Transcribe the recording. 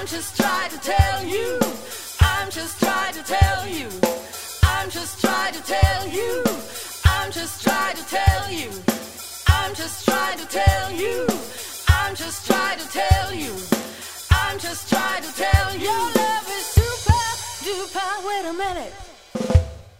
I'm just trying to tell you. I'm just trying to tell you. I'm just trying to tell you. I'm just trying to tell you. I'm just trying to tell you. I'm just trying to tell you. I'm just trying to tell you. Your love is super duper. Wait a minute.